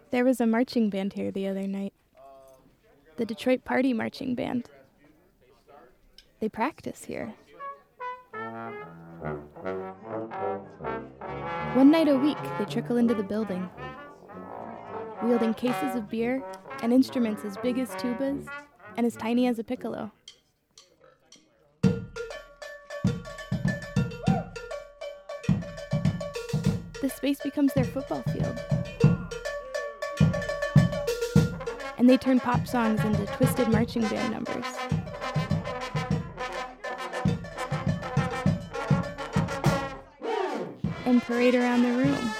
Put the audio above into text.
There was a marching band here the other night. The Detroit Party Marching Band. They practice here. One night a week, they trickle into the building, wielding cases of beer and instruments as big as tubas and as tiny as a piccolo. The space becomes their football field. And they turn pop songs into twisted marching band numbers. And parade around the room.